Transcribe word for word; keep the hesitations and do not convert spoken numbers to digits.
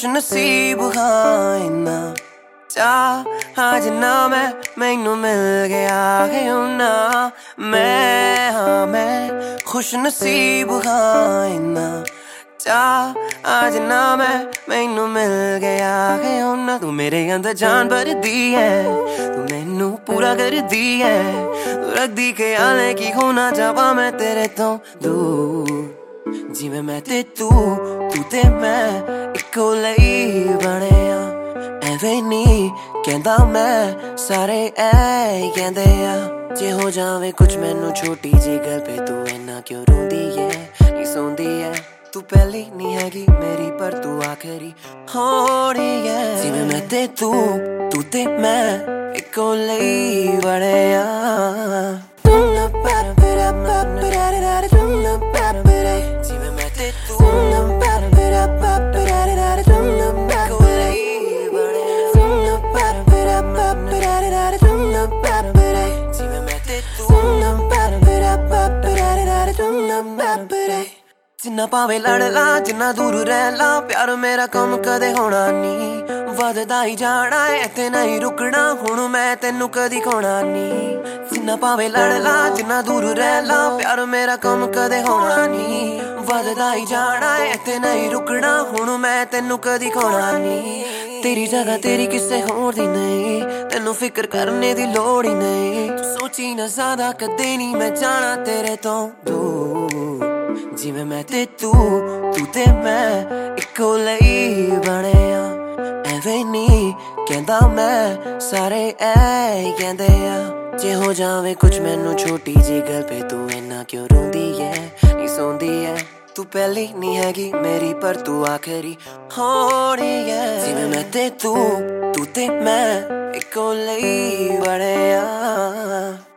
खुश नसीब हाँ इन्ना चाह आज ना मैं मैनू मिल गया है ना मैं हाँ मैं खुश नसीब हाँ इन्ना चाह आज ना मैं मैनू मिल गया है ना तू मेरे अंदर जान भर दी है तू मैनू पूरा कर दी है तू रख दी के आले की होना जावा मैं तेरे तो दूर जिवें मैं ते तू तू ते मैं इक्को लई बने आ एवें नी कहंदा मैं सारे ऐ कहंदे आ जे हो जावे कुछ मैनू छोटी जी गल पे तू इन्ना क्यों रोंदी है नी सोंदी है तू पहली नी हैगी मेरी पर तू आखिरी होनी है जिवें मैं ते तू तू ते मैं इक्को लई बने आ जिन्ना भावे लड़ ला जिन्ना दूर रह ला प्यार मेरा कम कदे होना नी वधदा ही जाना है ते नहीं रुकना हुण मैं तेनू कदी खोना नी जिन्ना भावे लड़ ला जिन्ना दूर रह ला प्यार मेरा कम कदे होना नी वधदा ही जाना है ते नहीं रुकना हुण मैं तेनू कदी खोना नी तेरी जगह तेरी किसे होर दी नहीं तेनू फिक्र करने दी लोड़ ही नहीं तू सोची ना ज्यादा कदे नहीं मैं जाना तेरे तो दूर जिवें मैं ते तू तू ते मैं इक्को लई बने आ एवें नी कहंदा मैं सारे ऐ कहंदे आ जे हो जावे कुछ मैनू छोटी जी गल पे तू इन्ना क्यों रोंदी है नी सोंदी है तू पहली नी हैगी मेरी पर तू आखिरी होनी है जिवें मैं ते तू तू ते मैं इक्को लई बने आ